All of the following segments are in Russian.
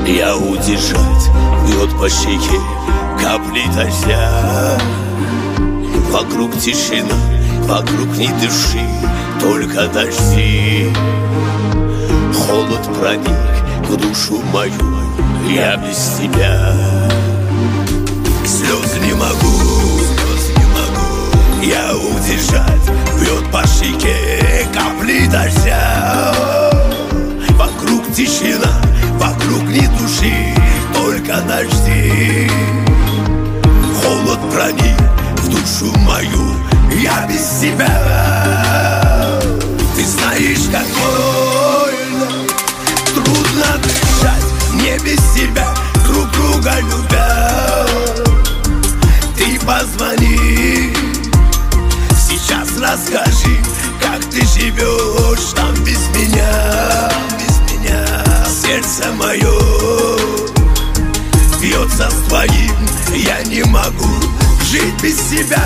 Я удержать бьет по щеке капли дождя. Вокруг тишина, вокруг ни души, только дожди. Холод проник в душу мою, я без тебя. Слез не могу, я удержать бьет по щеке капли дождя. Вокруг тишина, вокруг ни души, только дожди. Холод проник в душу мою, я без тебя. Ты знаешь, как больно, трудно дышать мне без тебя, друг друга любя. Ты позвони, сейчас расскажи, как ты живешь там без меня. Сердце мое бьется с твоим, я не могу жить без тебя.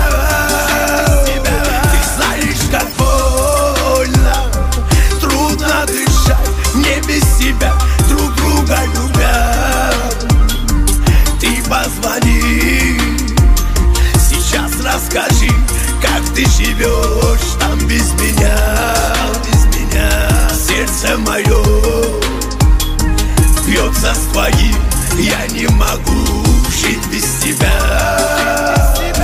Ты знаешь, как больно, трудно дышать мне без тебя, друг друга любя. Ты позвони, сейчас расскажи, как ты живешь там без меня. Сердце мое бьется с твоим, я не могу жить без тебя.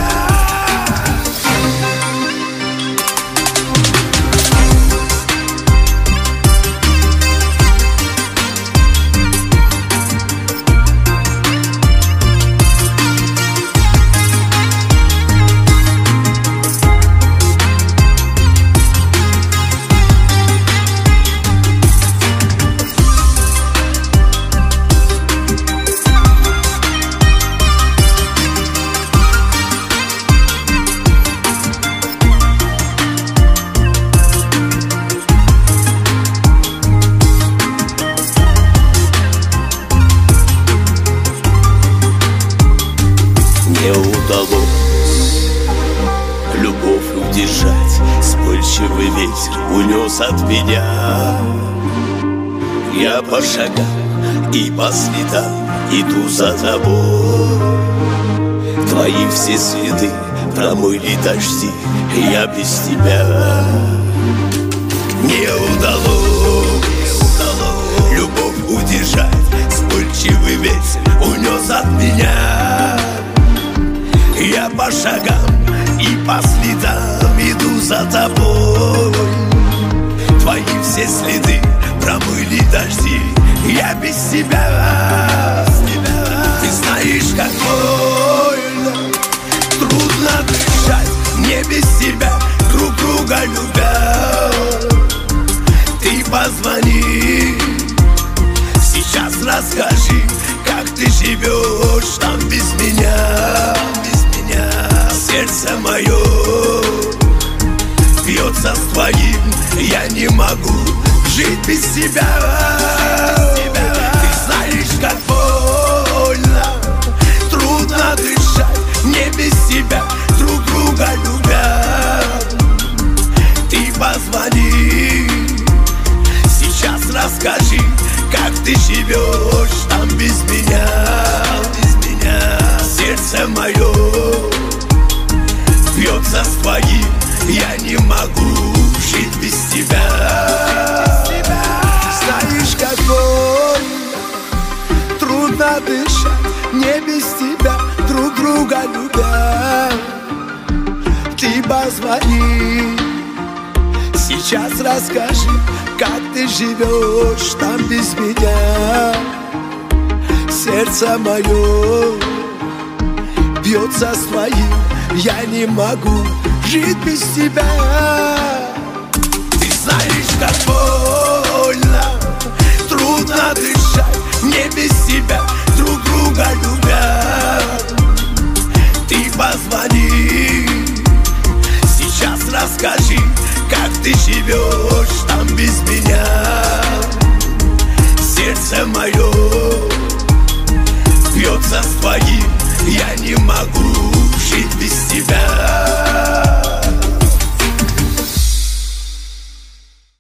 Не удалось любовь удержать, вспыльчивый ветер унес от меня. Я по шагам и по следам иду за тобой. Твои все следы промыли дожди, я без тебя. Не удалось любовь удержать, вспыльчивый ветер унес от меня. Я по шагам и по следам иду за тобой. Твои все следы промыли дожди, я без тебя. Ты знаешь, как больно, трудно дышать мне без тебя, друг друга любя. Ты позвони, сейчас расскажи, как ты живешь там без меня. Сердце мое бьется с твоим, я не могу жить без тебя. Ты знаешь, как больно, трудно дышать мне без тебя, друг друга любя. Ты позвони, сейчас расскажи, как ты живешь там без меня. Сердце мое бьется с твоим, я не могу жить без тебя. Знаешь, как больно, трудно дышать мне без тебя, друг друга любя. Ты позвони, сейчас расскажи, как ты живешь там без меня. Сердце мое бьется с твоим, я не могу жить без тебя. Ты знаешь, как больно, трудно дышать мне без тебя, друг друга любя. Ты позвони, сейчас расскажи, как ты живешь там без меня. Сердце мое бьется с твоим, я не могу жить без тебя.